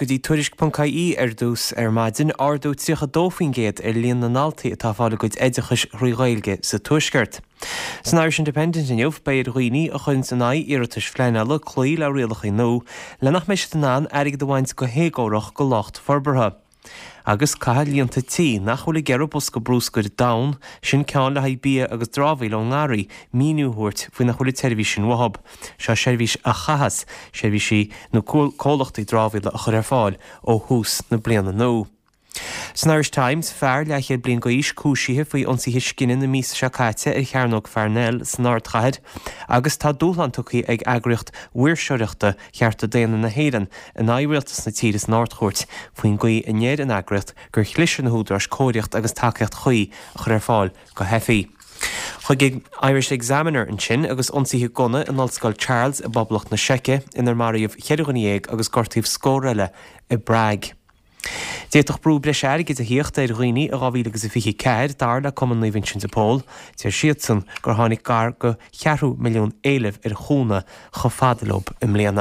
go dtí tuairisc.caí ar dús ar maidin ardú tíocha dófin géad ar líon na naltaí atá fála goid éidechas rúighailge sa tuaisceart. San Irish Independent inniuh beir roioine a chun san naid iiritas fleanile clí le rialacha nó le nach meis tanán airigh do bhaint go héagórach go locht forbartha. Agus caithal líonta tí nach chula gearú bus go brúscair dain sin ceann le haid bí agus drábhail ó ngáraí míniúthirt faoin na chula telefísin wahab. Seo seirbhís a chahas, seirbhísí nó cólachtaí drábhail a chur ar fáil ó hús na bliana nó. San Irish Times fear leichéad blion go is cúisithe faoi ionsaithe scinnne na míos se caite ar chearnóg fearnel san áirtchaid, agus tá dúlhantachaí ag agriocht uairseoireachta chearta déana na héireann in áibhrealtas na tíras náirtchóirt faoin gaí inéad an agriocht gur chlisean na húdras cóireacht agus takeíocht chuí a chur ar fáil go hefií. Chuig Irish Examiner an sin agus ionsaithe gona in Ollscoil Charles a Boblacht na Seice inar maríomh cheadúganíag agus gortaíomh scóraile i Bragg. Déach brú breis airgid a híocht ar roioine a gábhíle agus a fiche ceir dar le cuman na Vincent de Paul, tíar siad san gur tháinig gar go 4 milliún éileh ar chúna cho fadalób im léana.